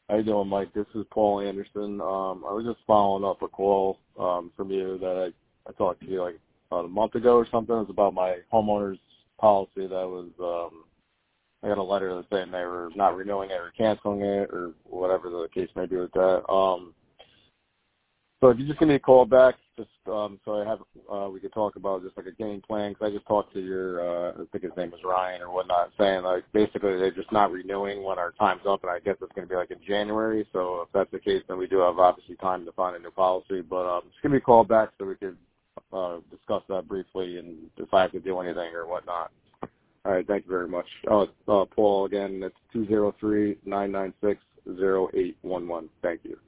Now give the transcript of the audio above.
How you doing, Mike? This is Paul Anderson. I was just following up a call from you that I talked to you like about a month ago or something. It was about my homeowner's policy that was I got a letter saying they were not renewing it or canceling it or whatever the case may be with that. So if you just give me a call back, just so I have we could talk about just like a game plan, because I just talked to your I think his name was Ryan or whatnot, saying like basically they're just not renewing when our time's up, and I guess it's going to be like in January. So if that's the case, then we do have obviously time to find a new policy. But just give me a call back so we could discuss that briefly and if I have to do anything or whatnot. All right, thank you very much. Paul again. It's 203-996-0811. Thank you.